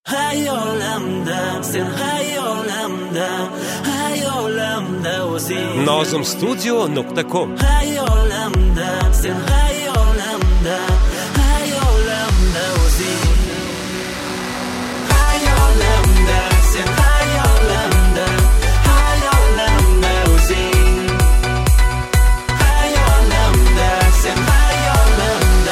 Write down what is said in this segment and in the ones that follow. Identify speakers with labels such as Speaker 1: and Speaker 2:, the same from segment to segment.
Speaker 1: Hayolamda sen hayolamda o'zing
Speaker 2: nozimstudio.com
Speaker 1: Hayolamda sen hayolamda o'zing Hayolamda sen hayolamda o'zing Hayolamda sen hayolamda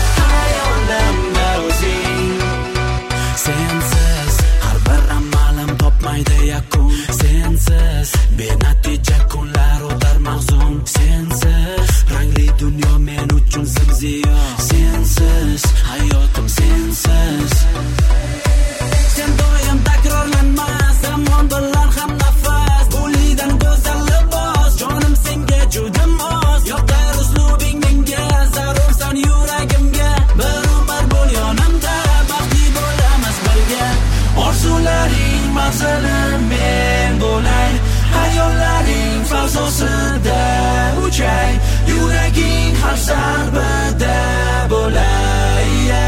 Speaker 1: o'zing Sensiz har bir amalim topmaydi yakun Sensiz benatija kunlar o'tar mahzun Sensiz rangli dunyo men uchun zimziyo Sensiz hayotim sensiz Sen doim takrorlanmas zamon bilan ham nafas Bo'lidan go'zal libos jonim senga juda mos Yoqar uslubing menga zarursan yuragimga Bir umr bo'l yonimda baxtli bo'lamiz birga Orzularing manzilim men bo'lay Hayollaring fazosida uchay Yuraging har zarbida bo'lay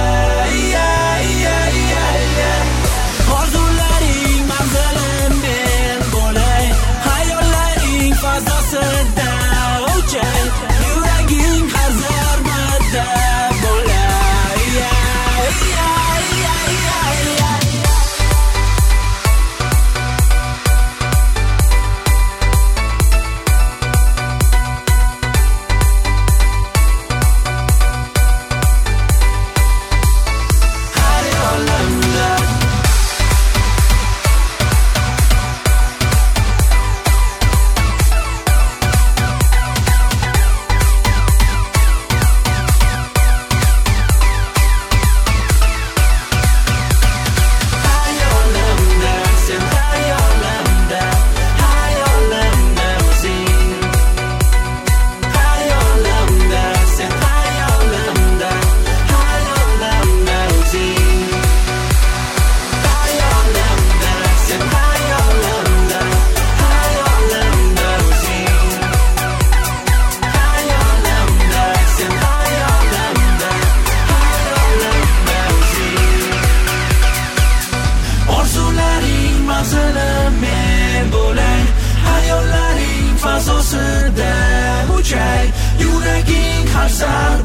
Speaker 1: Orzularing manzilim men bo'lay Hayollaring fazosida uchay Yuraging har zarbida bo'lay Yuraging har zarbida